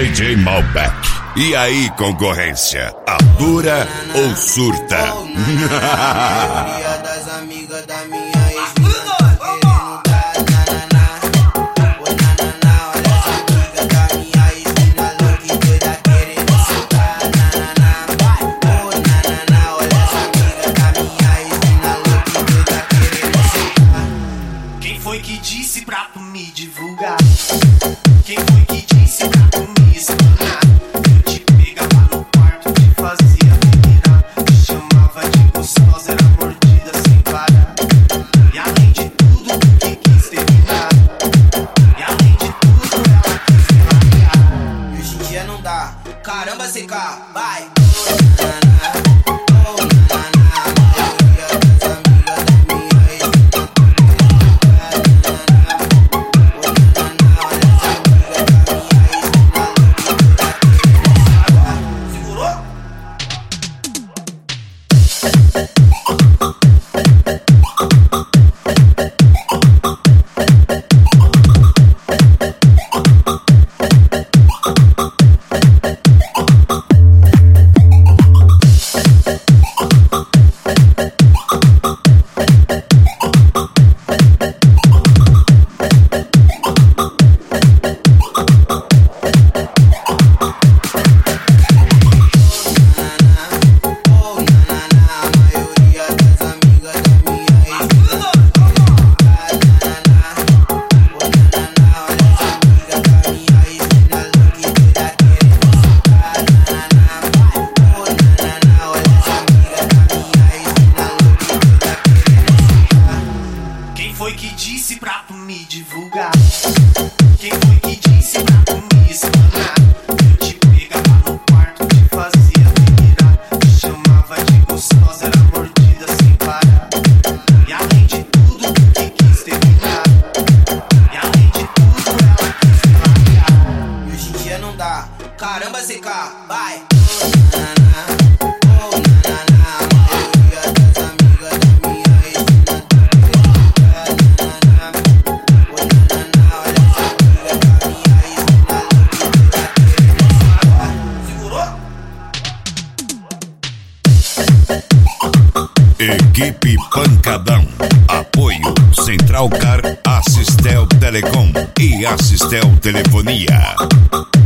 DJ Malbec. E aí, concorrência, atura ou surta? A maioria das amigas da minha ex-mina tá querendo dar nananá. Ô nananá, olha essa amiga da minha ex-mina louca e doida querendo soltar nananá. Ô nananá, olha essa amiga da minha ex-mina louca e doida querendo soltar. Quem foi que disse pra tu me divulgar? Quem foi que disse pra tu me explanar? Eu te pegava no quarto, te fazia virar, te chamava de gostosa, era mordida sem parar. E além de tudo, que quis terminar. E além de tudo, ela quis me largar. E hoje em dia não dá, caramba CK, vai! Quem foi que disse pra tu me divulgar? Quem foi que disse pra tu me explanar? Eu te pegava no quarto, te fazia virar, te chamava de gostosa, era mordida sem parar. E além de tudo, que quis terminar. E além de tudo, ela quis me largar. E hoje em dia não dá, caramba CK, vai! Equipe Pancadão. Apoio Central Car, Assistel Telecom e Assistel Telefonia.